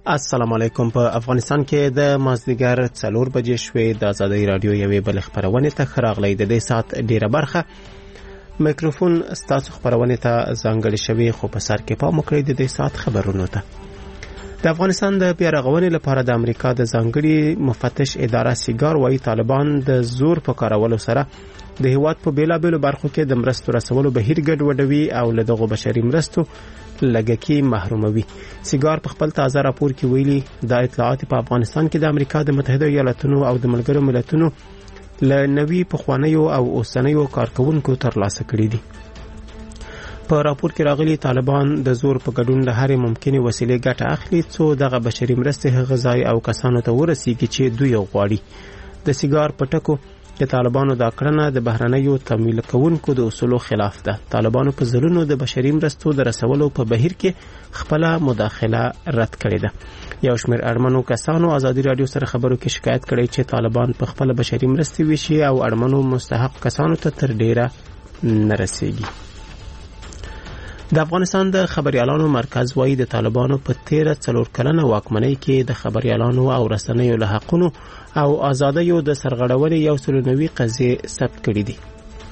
السلام علیکم. په افغانستان کې د مازدیګر 4 بجې شوې د آزادۍ رادیو یوې بل خبرونه ته خراغلی د دې سات ډیره برخه میکروفون ستاسو خبرونه ته ځانګړی شوی خو په سر کې پام وکړئ د دې سات خبرونو ته. د افغانستان د بیارغونې لپاره د امریکا د ځانګړي مفتش اداره سیګار وايي طالبان د زور په کارولو سره د هیواد په بیلابېلو برخو کې د مرستو رسولو بهیر ګډوډوي او له دغو بشري مرستو لګکی محروموي. سیګار په خپل تازه راپور کې ویلي د اطلاعات په افغانستان کې د امریکا د متحده ایالاتونو او د ملګرو ملتونو له نوي پخوانیو او اوسنیو کارکونکو ترلاسه کړي دي. په راپور کې راغلي طالبان د زور په ګډون له هرې ممکنه وسیلې ګټه اخلي څو دغه بشري مرستې غذای او کسانو ته ورسیږي چې دوی غواړي. د سیګار په ټکو د طالبانو د کړنه د بهرنیو تمویل کوونکو د اصولو خلاف ده. طالبانو په ځلونو د بشري مرستو د رسولو په بهیر کې خپل مداخله رد کړې ده. یو شمېر اړمنو کسانو ازادي رادیو سره خبرو کې شکایت کړی چې طالبان په خپل بشري مرستې ویشي او اړمنو مستحق کسانو ته تر ډیره نه رسیږي. د افغانستان د خبريالانو مرکز وايي د طالبانو په 13 کلنه واکمنۍ کې د خبريالانو او رسنیو له حقونو او ازادیو د سرغړونې یو سلنوي قضیې ثبت کړې دي.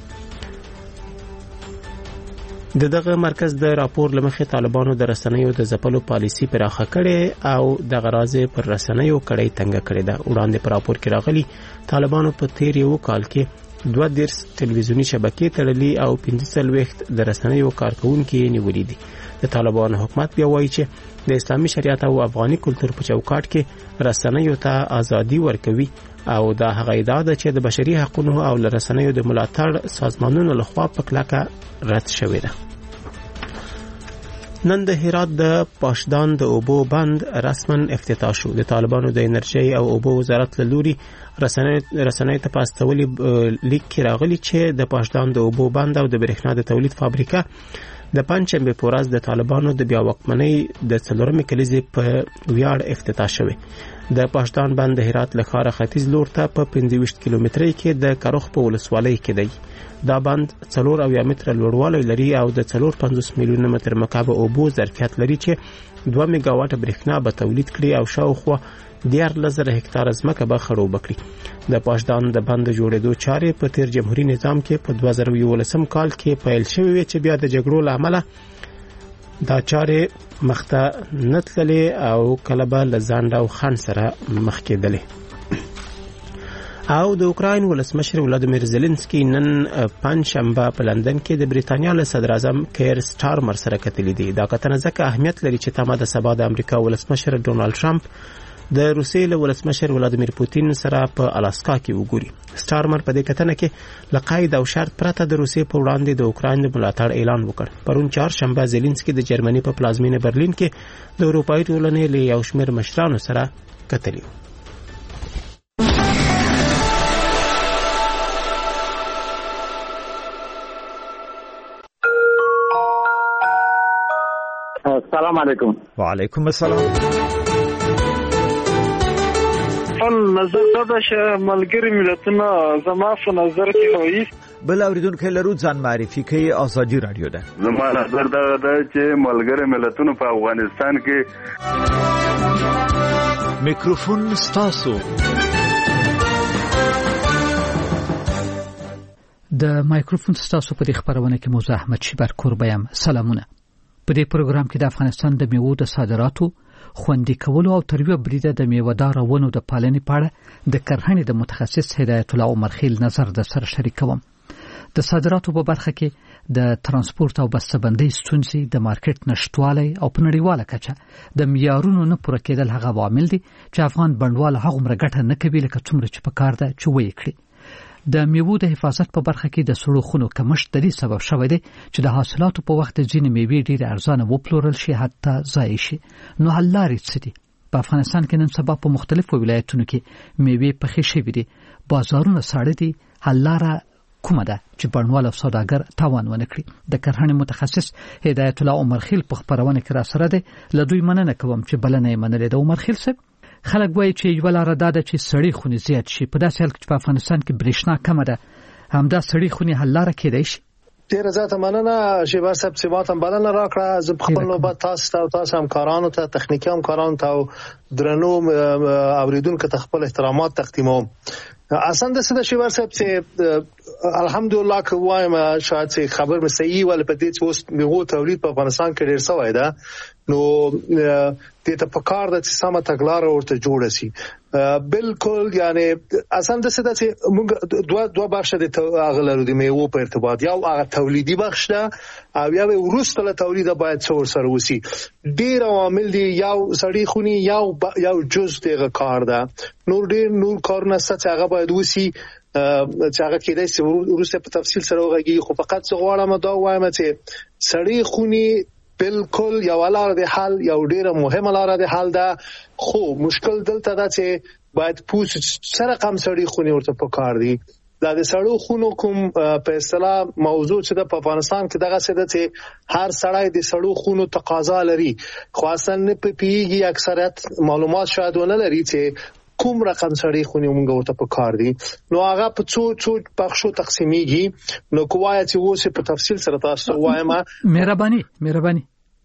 دغه مرکز د راپور لمخې طالبانو د رسنیو د ځپلو پالیسي پراخه کړې او د غرازې پر رسنیو کړې تنګ کړې ده. وړاندې په راپور کې راغلي طالبانو په 13 کال کې 2 تلویزیونی شبکې تړلې او 15 د رسنیو کارکونکو نیولې دي. د طالبانو حکومت بیا وایي چې د اسلامي شریعت او افغاني کلتور په چوکاټ کې رسنیو ته ازادي ورکوي او دا هغه ادعا ده چې د بشري حقوقو او رسنیو د ملاتړ سازمانونو لخوا په کلکه رد شوې ده. نن د هرات د پاشدان د اوبو بند رسماً افتتاح شو. د طالبانو د انرژي او اوبو وزارت له لوري رسنۍ ته پاستولي لیک کې راغلي چې د پاشدان د اوبو بند او د برېښنا د تولید فابریکه د پنځشنبه په ورځ د طالبانو د بیا واکمنۍ د 4 کلیزې په ویاړ افتتاح شوه. د پاشدان بند د هرات له ښاره ختیځ لور ته په 25 کیلومترۍ کې د کروخ په ولسوالۍ کې دی. دا بند 4 متره لوړوالی لري او د 450 میلیونه متر مکعب اوبو ظرفیت لري چې 2 میگاواټ برېښنا به تولید کړي او شاوخوا 14,000 هکتار ځمکه به خړوب کړي. د پاشدان د بند جوړېدو چارې په تیر جمهوریت نظام کې په 2011 کال کې پیل شوې چې بیا د جګړو له امله دا چارې مخته نه تللې او کله به له ځنډ او خنډ سره مخ کېدلې. او د اوکراین ولسمشر ولادیمیر زيلنسکي نن پنځشنبه په لندن کې د بریتانیا له صدر اعظم کیر سټارمر سره کتلې دي. دا کتنه ځکه اهمیت لري چې تمه د سبا د امریکا ولسمشر ډونالد ټرمپ د روسیې له ولسمشر ولادیمیر پوتین سره په الاسکا کې وګوري. سټارمر په دې کتنه کې له قید او شرط پرته د روسیې په وړاندې د اوکراین د ملاتړ اعلان وکړ. پرون چهارشنبه زيلنسکي د جرمني په پلازمینه برلین کې د اروپایي ټولنې له یو شمېر مشرانو سره کتلی. السلام علیکم. وعلیکم السلام. نظر دا چې ملګری ملتونه زما په نظر کې وایي بل اوریدونکو لرو ځان معرفي کوي. آزادي رادیو ده. زما نظر دا چې ملګری ملتونه په افغانستان کې میکروفون ستاسو. د مایکروفون ستاسو په دې خبرونه کې موضوع احمد شیبر کوربایم. سلامونه. په دې پروګرام کې د افغانستان د میوو د صادراتو خوندي کولو او ترویج بریده د میوه‌دار ونو د پالنې په اړه د کرهڼې د متخصص هدایت الله عمر خیل نظر د سره شریکوم. د صادراتو په برخه کې د ترانسپورت او بسته‌بندۍ ستونزې، د مارکیټ نشټوالی او په نړیواله کچه د معیارونو نه پوره کېدل هغه عوامل دي چې افغان بڼوال هغومره ګټه نه کوي لکه څومره چې پکار ده چې ویې کړي. د میوو د حفاظت په برخه کې د سړو خونو کمښت د دې سبب شوی دی چې د حاصلاتو په وخت ځینې میوې ډېرې ارزانه وپلورل شي حتی ضایع شي. نو حل لارې څه دي؟ په افغانستان کې نن سبا په مختلفو ولایتونو کې میوې پخې شوې دي، بازارونه ساړه دي. حل لاره کومه ده چې بڼوال او سوداګر تاوان ونه کړي؟ د کرهڼې متخصص هدایت الله عمر خیل په خبرونه کې را سره دی. له دوی مننه کوم چې بلنه یې منلې ده. عمر خیل صاحب، خلک وایي چې یو لاره دا ده چې سړې خونې زیات شي. په داسې حال کې چې په افغانستان کې برېښنا کمه ده، همدا سړې خونې حل لاره کېدای شي؟ ډیره زیاته مننه شیبر صاحب چې ماته بلنه راکړه. زه خپل نوبت تاسو همکارانو ته تخنیکی همکارانو ته او درنو اوریدونکو ته خپل احترامات تقدیموم. اصلا د سده شیبر صاحب چې الحمدلله که وایم شاید چې خبر مې صحیح ول په دې چې اوس میوو تولید په افغانستان کې ډیر شوی ده، نو دې ته پکار ده چې سمه تګلاره ورته جوړه شي. بالکل یعنی اصلا د سده چې موږ دوه بخش د اغلرو د میوو په ارتباط، یو هغه تولیدي بخش ده او یو وروسته له تولیده باید څور سره وسی. ډیر عوامل دي، یو سړی خونی یو جز دغه کار ده، نور کارونه ست هغه باید وسی چې هغه کېدای شي وروسته په تفصیل سره وغږی. خو فقط څه غواړم دا وایم چې سړی خونی بالکل یو لار د حل، یو ډیره مهمه لار د حل ده. خو مشکل دلته ده چې باید پوس سره کم سړی خونی ورته پکار دي. دا د سړو خونو کوم په اصطلاح موضوع چې د افغانستان کې دغه څه ده چې هر سړی د سړو خونو تقاضا لري، خو اصلا نه پیږي اکثریت معلومات شاید ونه لري چې کوم رقم سړی خونی مونږ ورته پکار دي. نو هغه په څو بخشو تقسیمیږي. نو کومه چې وسه په تفصیل سره تاسو وایم. مهرباني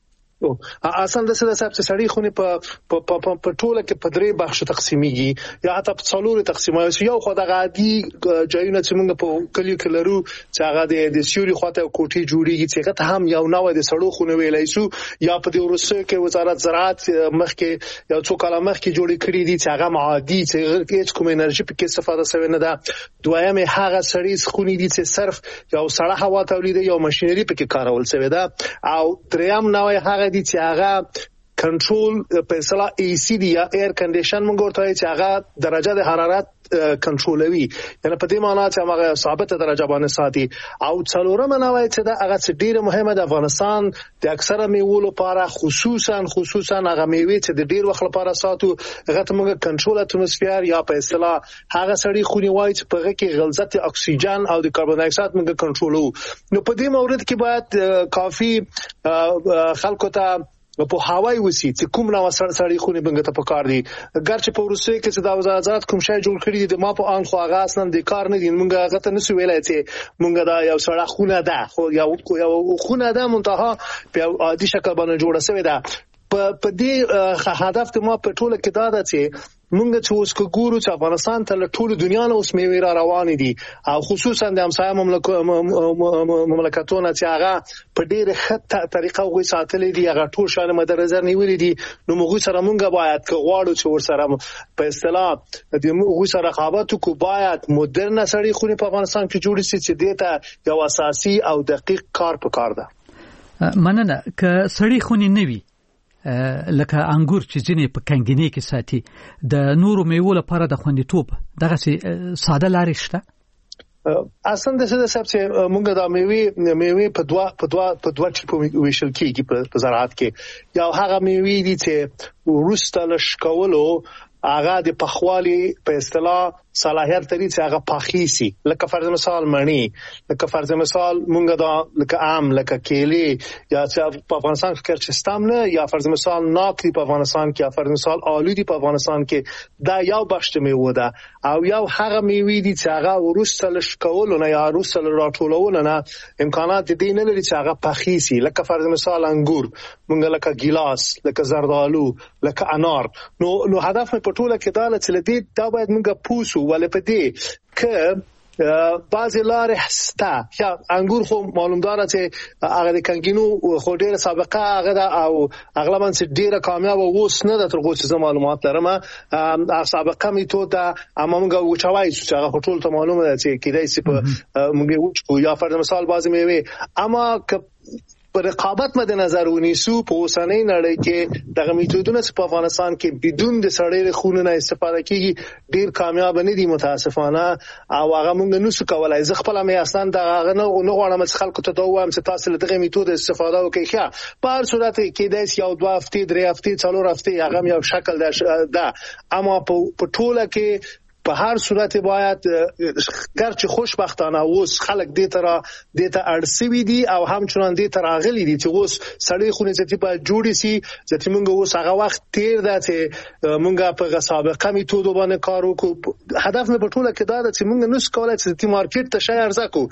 اصلا د سړی خونی په ټوله کې په درې بخشو تقسیمیږي یا حتی په څلورو تقسیمایي. یو خو د عادي ځایونه چې موږ په کلیو کې لرو چې هغه د سیوري خواته کوټي جوړیږي چې هغه هم یو نوع د سړو خونی ویلای شو، یا په دې ورسره کې وزارت زراعت مخکې یو څو کاله مخکې جوړې کړې دي چې هغه عادي چې هیڅ کوم انرژي په کې استفاده شوی نه ده. دویم هغه سړی خونی دي چې صرف یو سړه هوا تولید یا ماشينري په کې کارول شوی ده. او دریم نوع هغه دي چې هغه کنټرول په اصطلاح ای سی دی یا ایر کنډیشن موږ ورته وایي چې هغه درجه د حرارت کنټرولوي، یعنی په دې معنی چې هغه ثابته درجه باندې ساتي. او څلورم نوع چې دا هغه ډیره مهمه د افغانستان د اکثره میوو لپاره، خصوصا هغه میوې چې د ډیر وخت لپاره ساتو، هغه ته موږ کنټرول اتموسفیر یا په اصطلاح هغه سړی خونی وایي چې په هغه کې غلظت اکسیجن او د کاربن ډای اکساید موږ کنټرولو. نو په دې مورد کې باید کافي خلکو ته په هواي وسی چې کوم نو سړی خونی بنګ ته پکار دي. ګرچې په روسي کې چې د وزارت کوم شای جوړ کړی دي ما په ان خو هغه اصلا د کار نه دي، مونږ هغه ته نسو ویلای چې مونږ دا یو سړی خونه ده، خو یو خونه ده منتها په عادي شکل باندې جوړه شوی ده. په دې هدف ته ما په ټوله کې دا ده چې مونږ چې اوس ګورو چې افغانستان ته له ټول دنیا نه اوس میوې را روان دي، او خصوصا د همسایه مملکتونو چې هغه په ډېر ښه طریقه وګړي ساتلې دي، هغه ټول شان مد نظر نیولې دي. نو موږ سره مونږ باید که غواړو چې ورسره په اصطلاح د موږ سره رقابت وکړو، باید مدرن سړی خونی په افغانستان کې جوړ شي چې دته یو اساسي او دقیق کار پکار ده. مننه. که سړی خونی نه وي لکه انګور چې ځینې په کنګینې کې ساتي، د نورو میوو لپاره د خوندیتوب دغه ساده لارې شته؟ اصلا د څه چې موږ د میوې په دوه ټیپو ویشل کیږي په زراعت کې. یو هغه میوې دي چې وروسته له شکولو هغه د پخوالي په اصطلاح صلاحیت لري چې هغه پاخیسي، لکه فرض مثال مڼی، لکه فرض مثال مونږ دا لکه ام، لکه کیلي، یا چې په افغانستان کې چستم نه، یا فرض مثال ناک دی په افغانستان کې، یا فرض مثال آلو دی په افغانستان کې. دا یو بخش میوه ده. او یو هغه میوې دي چې هغه وروسته له شکولو نه یا وروسته له راټولولو نه امکانات دي نه لري چې هغه پاخیسي، لکه فرض مثال انګور، مونږ لکه ګیلاس، لکه زردالو، لکه انار. نو هدف په ټوله کې دا چې لدې دا باید مونږ پوسو ولې په دې که بعضی لارې ستا یا انګور خو معلومدار چې هغه د کنګینو خو ډیره سابقه هغه ده، او اغلبا چې ډیره کامیاب اوس نه ده تر څو معلومات لرم. سابقه میتود ده، اما موږ وچوي چې هغه ټول ته معلومه ده چې کیدای شي په موږ وچو یا فرض مثال بعضی میوه. اما که پر رقابت مد نظر ونیسو په اوسنۍ نړۍ کې دغه میتودونه په افغانستان کې بدون د سړی خونو نه استفاده کیږي ډیر کامیاب نه دي متاسفانه، او هغه مونږ نسو کولای. زه خپل مې اصلا دغه نه غواړم چې خلکو ته دوام چې تاسو له دغه میتود استفاده وکړئ. په هر صورت کې د یو 2 هفته 3 هفته 4 هفته هغه یو شکل ده، اما په ټوله کې په هر صورت باید ګرچه خوشبختانه اوس خلک دې ته اړسوي دي او همچنان دې ته راغلي دي چې اوس سړی خونې ځتی په جوړی سي ځکه موږ اوس هغه وخت تیر ده چې موږ په سابقه میتودو باندې کار وکړو. هدف مې په ټوله کې دا ده چې موږ نس کولای چې د مارکیټ ته شای ارزه کو